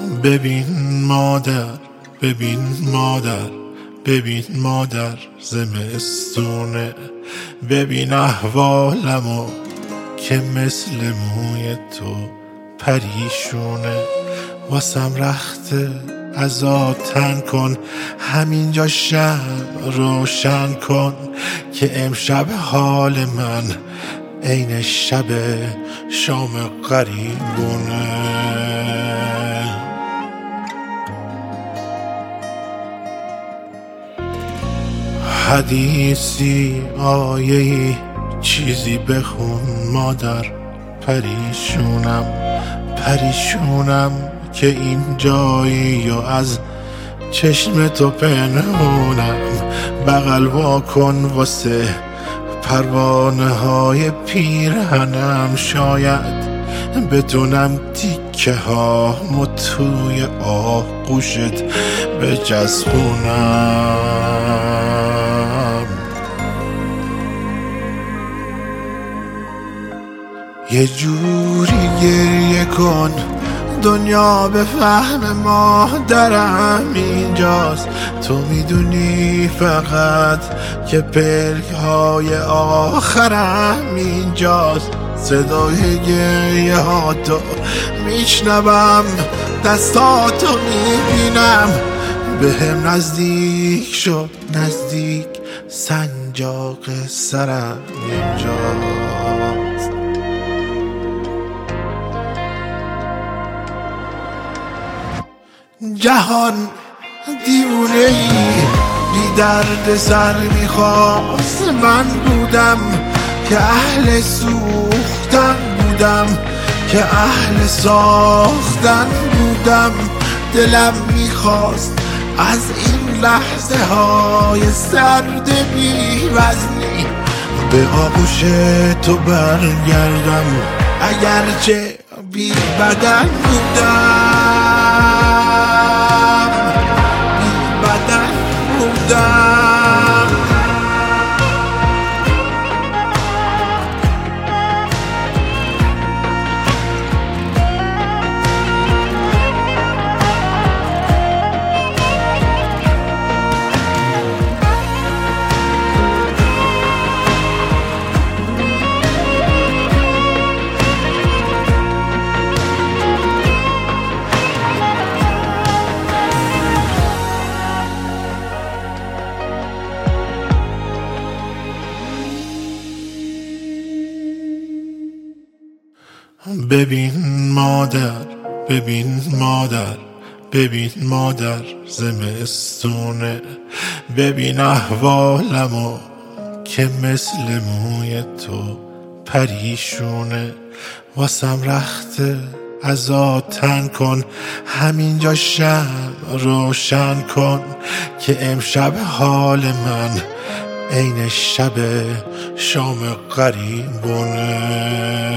ببین مادر، ببین مادر، ببین مادر زمستونه، ببین احوالمو که مثل موی تو پریشونه. واسم رخته عزا تن کن، همینجا شب روشن کن که امشب حال من عین شب شام غریبونه. حدیثی آیه‌ای چیزی بخون مادر، پریشونم پریشونم که این جایی و از چشم تو پنهونم. بغل وا کن واسه پروانه های پیرهنم، شاید بتونم تیکه ها توی آغوشت بچسبونم. یه جوری گریه کن دنیا به فهم مادرم اینجاست، تو میدونی فقط که پلک های آخرم اینجاست. صدای گریه ها تو میشنوم، دستاتو میبینم، به هم نزدیک شد نزدیک، سنجاق سرم اینجاست. جهان دیوونه ای بی درد سر میخواست، من بودم که اهل سوختن بودم، که اهل ساختن بودم. دلم میخواست از این لحظه های سرد بی وزنی به آغوش تو برگردم، اگرچه بی بدن بودم، بی بدن بودم. ببین مادر، ببین مادر، ببین مادر زمستونه، ببین احوالمو که مثل موی تو پریشونه. واسم رخته عزا تن کن، همینجا شب روشن کن که امشب حال من عین شب شام غریبونه.